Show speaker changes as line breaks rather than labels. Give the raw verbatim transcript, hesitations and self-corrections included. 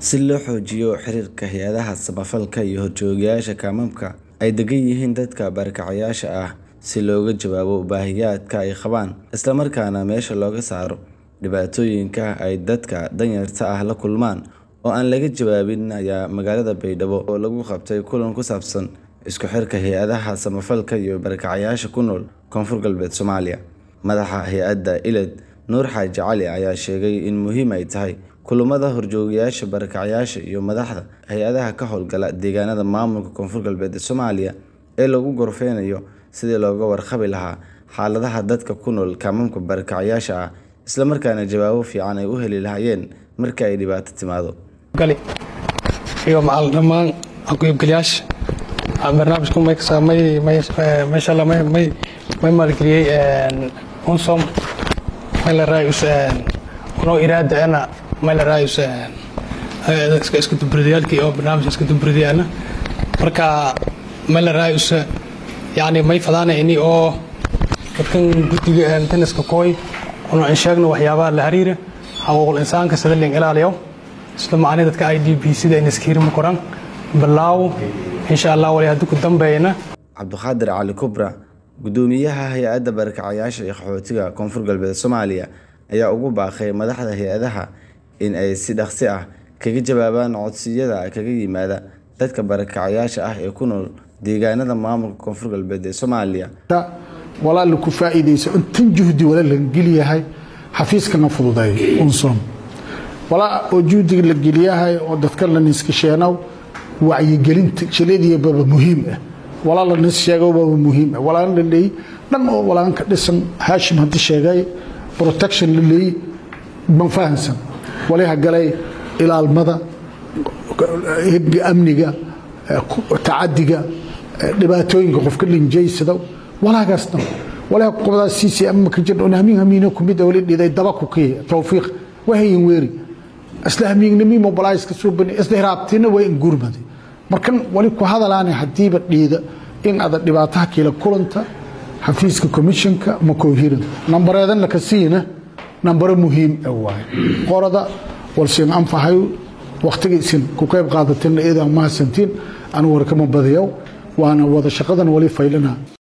si loo xoojiyo xiriirka hay'adaha samafalka iyo horjoogayaasha kaamamka ay degan yihiin dadka barakacayaasha ah si looga jawaabo baahiyaadka ay qabaan isla markaana meesha looga saaro dhibaatooyinka ay dadka danyarta ah la kulmaan oo aan laga jawaabin ayaa magaalada Baydhabo oo lagu qabtay kulan ku saabsan isku xirka hay'adaha samafalka iyo barakacayaasha ku nool Koonfur Galbeed Soomaaliya. Madaxa hay'adda ILED Nuur Xaaji Cali ayaa sheegay in muhiim ay tahay kulamada horjoogayaasha barakacayaasha iyo madaxda hay'adaha ka howlgala deegaanada maamulka Koonfur Galbeed Soomaaliya ee lagu gorfeynayo sidii looga warqabi lahaa xaaladaha dadka ku nool kaamamka barakacayaasha ah isla markaana jawaabo fiican ay u heli lahaayeen marka ay dhibaato timaado.
gali iyo macal dhamaan aqoonyaasha barnaamijku ma ka saamay meesha la may may may maalgeliyay een unsom meel raayus een oo iraada ana meel raayus een iska isku dubridiyalkii oo barnaamij isku dubridiyana marka meel raayus yani may fadana ini oo dadkan guddiga aan taniska kooy oo aan sheegno waxyaabaha la xiriira xaquuqul insaanka sida leen ilaaliyo isla macnaheedu dadka I D P sida in iskiirmo koran balaaw insha Allah wali hadda ku dambeeyna
Cabduqaadir Cali Kubra gudoomiyaha hay'adda barakacayaasha ee qaxootiga Koonfur Galbeed Soomaaliya ayaa ugu baaqay madaxda hay'adaha in ay si dhaqsi ah kaga jawaabaan codsiyada kaga yimaada dadka barakacayaasha ah ee ku nool deegaanada maamulka Koonfur Galbeed Soomaaliya
wala la ku faa'iideyso intan juhdi wala la geliyahay xafiiska nafududay unsom wala oo juhdi la geliyahay oo dadka la niskasheenaw wacyi gelinta shaleediya baba muhiim ah wala la nis sheego baba muhiim ah wala la leey dhan oo wala ka dhisan Haashim hadii sheegay protection la leey ban fahansan wala galay ilaalmada amniga taadiga dhibaatooyinka qofka linjeysado wala gaasna wala qobada C C M ka jir oo hamiin hamiina ku mid wali dhiday daba ku kee tawfiiq waxay weeri asla hamiignimi mobilize ka soo bani isdiraabtina way in gurmadi markan wali ku hadalaana hadiiba dhiida in ada dhibaataha kala kulanta xafiiska commissionka ma ko hirin nambareedan la ka siina nambar muhiim ah waay qorada walseen anfahay waqtigiisin ku qayb qaadateen eedan ma santiin aan warkama badiyo waana wada shaqadan wali faylana